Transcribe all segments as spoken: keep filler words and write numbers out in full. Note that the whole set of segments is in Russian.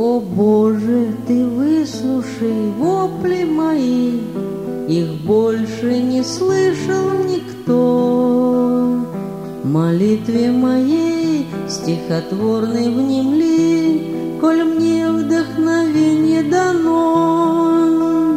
О Боже, Ты выслушай вопли мои, их больше не слышал никто. Молитве моей стихотворной внемли, коль мне вдохновение дано.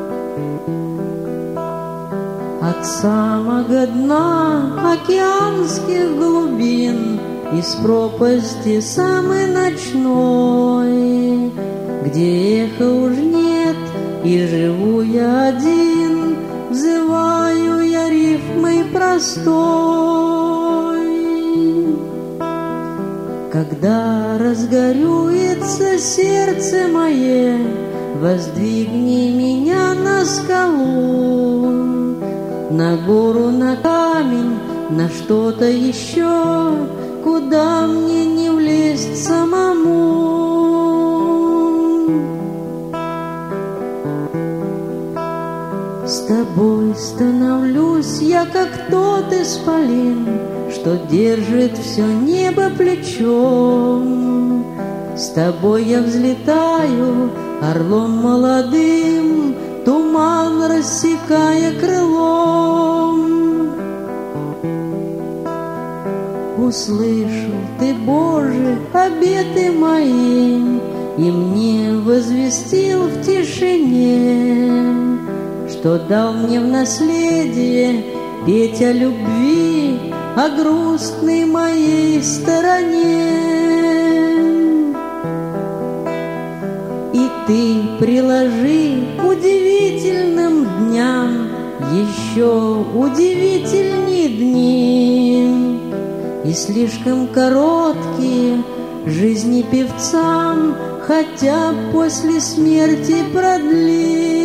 От самого дна океанских глубин, из пропасти самой ночной, где эхо уж нет, и живу я один, взываю я рифмой простой. Когда разгорюется сердце мое, воздвигни меня на скалу, на гору, на камень, на что-то еще, куда мне не влезть самому. С тобой становлюсь я, как тот исполин, что держит все небо плечом. С тобой я взлетаю орлом молодым, туман рассекая крылом. Услышал Ты, Боже, обеты мои, и мне возвестил в тишине, что дал мне в наследие петь о любви, о грустной моей стороне. И Ты приложи к удивительным дням еще удивительнее дни, и слишком короткие жизни певцам хотя после смерти продли.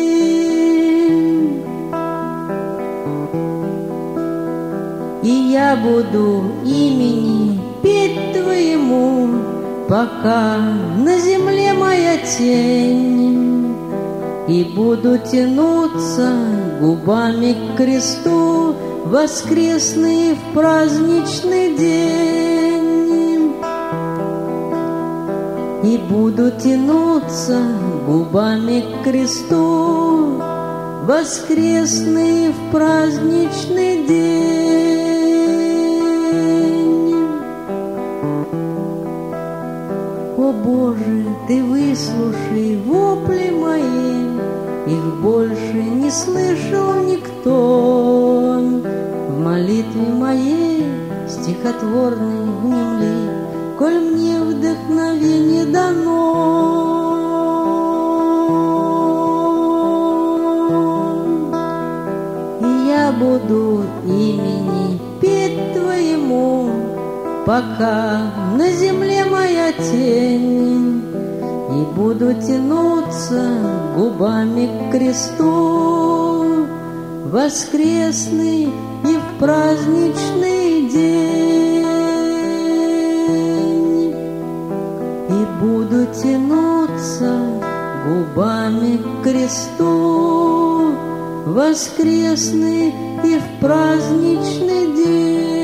И я буду имени петь Твоему, пока на земле моя тень, и буду тянуться губами к кресту воскресный в праздничный день. И буду тянуться губами к кресту воскресный в праздничный день. О Боже, Ты выслушай вопли мои, их больше не слышал никто. В молитве моей стихотворной внемли, коль мне вдохновение дано. И я буду имени петь Твоему, пока на земле моя тень, и буду тянуться губами к кресту воскресный и в праздничный день. И буду тянуться губами к кресту воскресный и в праздничный день.